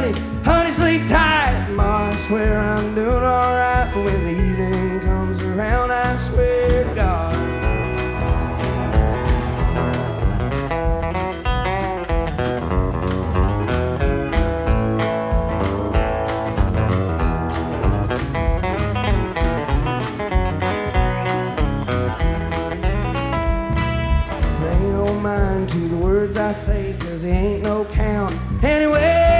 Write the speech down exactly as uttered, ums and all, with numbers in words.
honey, honey, sleep tight. Ma, I swear I'm doing alright, but when the evening comes around, I swear to God. Pay no mind to the words I say, 'cause they ain't no count anyway.